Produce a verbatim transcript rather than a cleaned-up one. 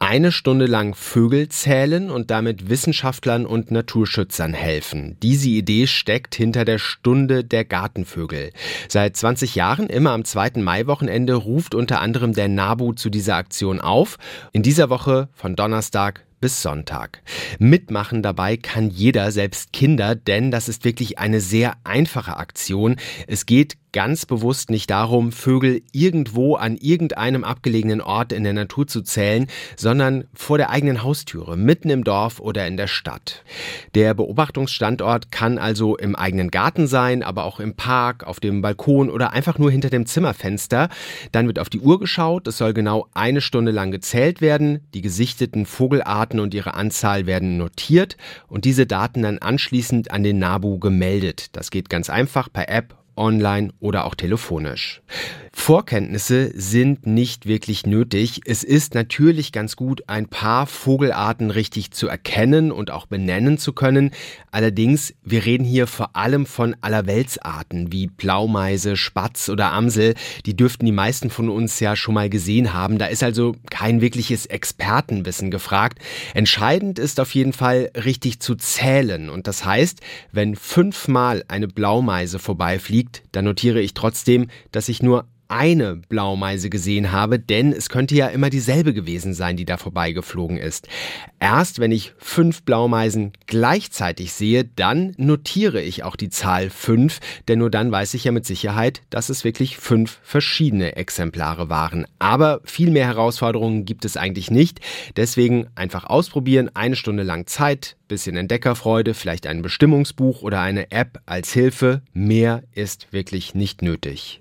eine Stunde lang Vögel zählen und damit Wissenschaftlern und Naturschützern helfen. Diese Idee steckt hinter der Stunde der Gartenvögel. Seit zwanzig Jahren, immer am zweiten Maiwochenende, ruft unter anderem der NABU zu dieser Aktion auf. In dieser Woche von Donnerstag bis Sonntag. Mitmachen dabei kann jeder, selbst Kinder, denn das ist wirklich eine sehr einfache Aktion. Es geht ganz bewusst nicht darum, Vögel irgendwo an irgendeinem abgelegenen Ort in der Natur zu zählen, sondern vor der eigenen Haustüre, mitten im Dorf oder in der Stadt. Der Beobachtungsstandort kann also im eigenen Garten sein, aber auch im Park, auf dem Balkon oder einfach nur hinter dem Zimmerfenster. Dann wird auf die Uhr geschaut, es soll genau eine Stunde lang gezählt werden, die gesichteten Vogelarten und ihre Anzahl werden notiert und diese Daten dann anschließend an den NABU gemeldet. Das geht ganz einfach per App, online oder auch telefonisch. Vorkenntnisse sind nicht wirklich nötig. Es ist natürlich ganz gut, ein paar Vogelarten richtig zu erkennen und auch benennen zu können. Allerdings, wir reden hier vor allem von Allerweltsarten wie Blaumeise, Spatz oder Amsel. Die dürften die meisten von uns ja schon mal gesehen haben. Da ist also kein wirkliches Expertenwissen gefragt. Entscheidend ist auf jeden Fall, richtig zu zählen. Und das heißt, wenn fünfmal eine Blaumeise vorbeifliegt, dann notiere ich trotzdem, dass ich nur eine Blaumeise gesehen habe, denn es könnte ja immer dieselbe gewesen sein, die da vorbeigeflogen ist. Erst wenn ich fünf Blaumeisen gleichzeitig sehe, dann notiere ich auch die Zahl fünf, denn nur dann weiß ich ja mit Sicherheit, dass es wirklich fünf verschiedene Exemplare waren. Aber viel mehr Herausforderungen gibt es eigentlich nicht, deswegen einfach ausprobieren, eine Stunde lang Zeit, bisschen Entdeckerfreude, vielleicht ein Bestimmungsbuch oder eine App als Hilfe. Mehr ist wirklich nicht nötig.